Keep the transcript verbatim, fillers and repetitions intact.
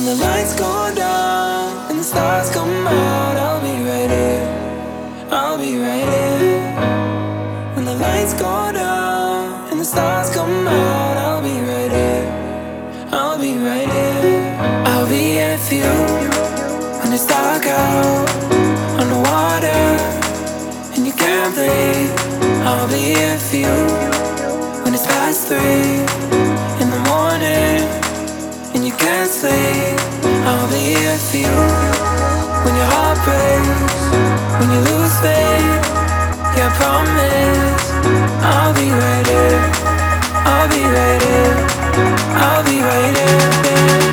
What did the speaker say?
When the lights go down and the stars come out, I'll be right here, I'll be right here. When the lights go down and the stars come out, I'll be right here, I'll be right here. I'll be here for you when it's dark out on the water and you can't breathe. I'll be here for you when it's past three in the morning and you can't sleep. I'll be here for you when your heart breaks, when you lose faith. Yeah, I promise I'll be right here, I'll be right here, I'll be right here.